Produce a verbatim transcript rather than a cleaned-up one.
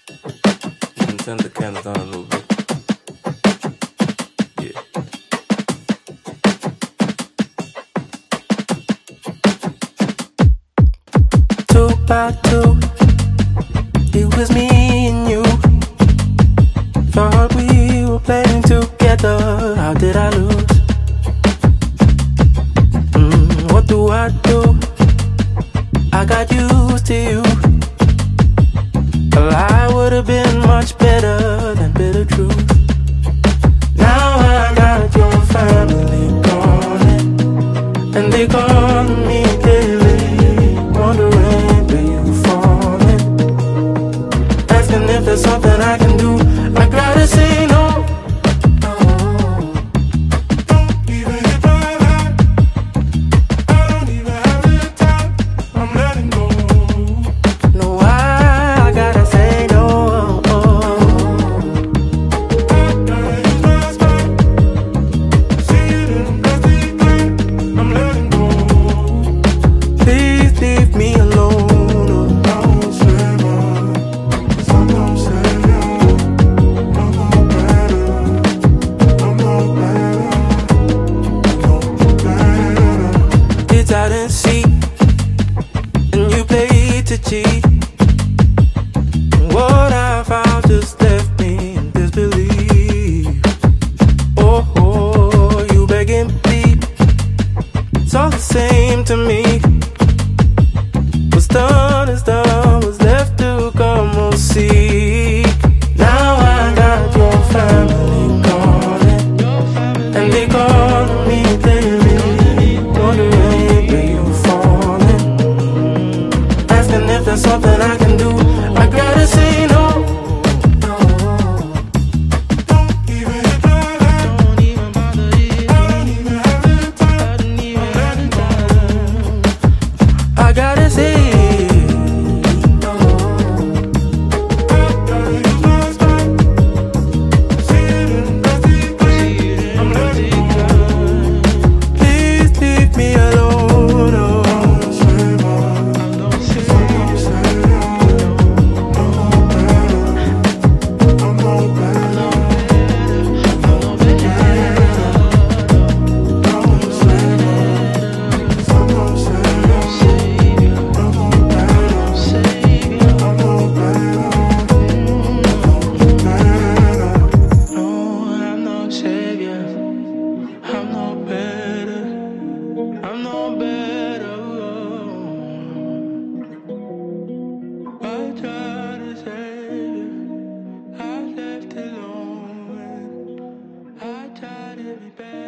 You can turn the candle down a little bit. Yeah. Two by two, it was me and you. Thought we were playing together. How did I lose? Mm, what do I do? I got used to you. A lie would have been much better than bitter truth. Now I got your family calling, and they calling me daily, wondering where you falling, asking if there's something I can do. I gotta say no. Out and see, and you played to cheat. What I found just left me in disbelief. Oh, oh, you beg and plead, it's all the same to me. What's done is done, what's left to come we'll see. Now I got your family calling, and they calling me daily, wondering if there's something I can do. I gotta say no. Don't even hit my line. Don't even bother it. I don't even have the time. I don't even have the time. I gotta say no. I gotta use my style. See it in plastic plane. I'm letting go. Please leave me alone. Oh. Be better.